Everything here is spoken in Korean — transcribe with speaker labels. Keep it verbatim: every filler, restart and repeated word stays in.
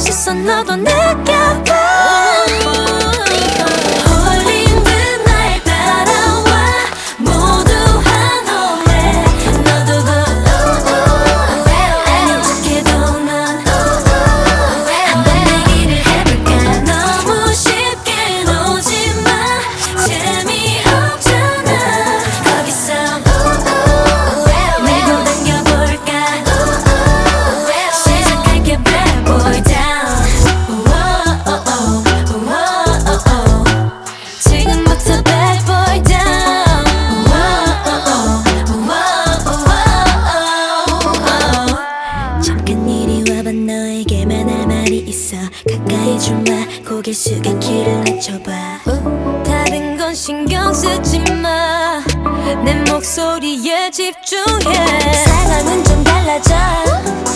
Speaker 1: 시선 너도 느껴봐. 홀린 듯 날 따라와 모두 환호해. 너도 그 아닌 척해도 넌 한번 내기를 해볼까. 너무 쉽게 놓지마. 재미없잖아. 거기서 밀고 당겨볼까. 시작할게 bad boy down. 지금부터 bad boy down. 잠깐 이리 와봐. 너에게만 할 말이 있어. 가까이 좀와. 고개 숙여 키를 낮춰봐. 다른 건 신경 쓰지 마. 내 목소리에 집중해. 상황은 좀 달라져.